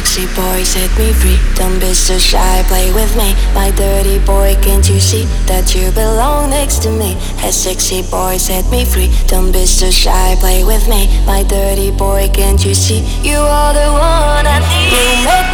sexy boy, set me free. Don't be so shy, play with me. My dirty boy, can't you see that you belong next to me? Hey sexy boy, set me free. Don't be so shy, play with me. My dirty boy, can't you see you are the one I need? You make